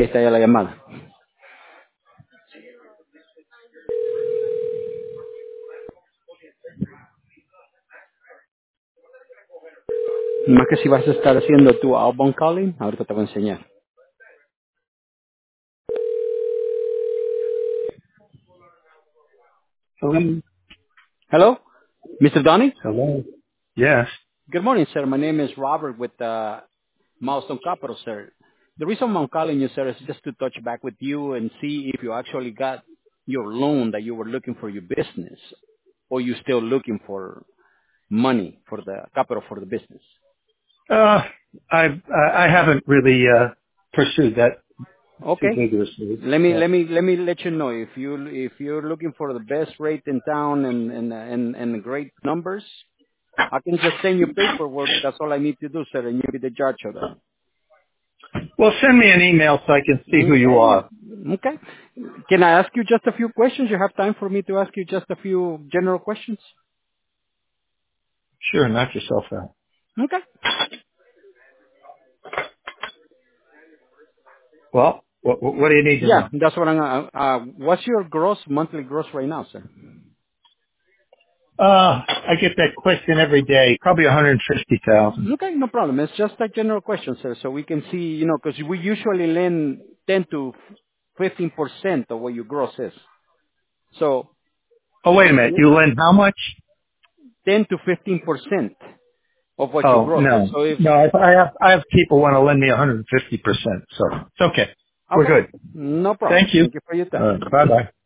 está ya la llamada. Más que si vas a estar haciendo tu outbound calling, ahorita te voy a enseñar. Hello. Hello, Mr. Donny? Hello. Yes. Good morning, sir. My name is Robert with Milestone Capital, sir. The reason I'm calling you, sir, is just to touch back with you and see if you actually got your loan that you were looking for your business, or you still looking for money for the capital for the business. Uh, I haven't really pursued that too Okay. vigorously. Let me let you know if you're looking for the best rate in town and great numbers, I can just send you paperwork. That's all I need to do, sir, and you'll be the judge of that. Well, send me an email so I can see who you Okay. are. Okay. Can I ask you just a few questions? You have time for me to ask you just a few general questions? Sure, knock yourself out. Okay. Well, what do you need to Yeah, know? that's what what's your monthly gross right now, sir? I get that question every day. Probably 150,000. Okay, no problem. It's just a general question, sir, so we can see, because we usually lend 10 to 15% of what your gross is. So Oh, wait a minute. You lend how much? 10 to 15% of what your Oh, gross is. no. So if, No, I have people want to lend me 150%. So it's okay. We're okay, good. no problem. Thank you. Thank you for your time. Bye bye.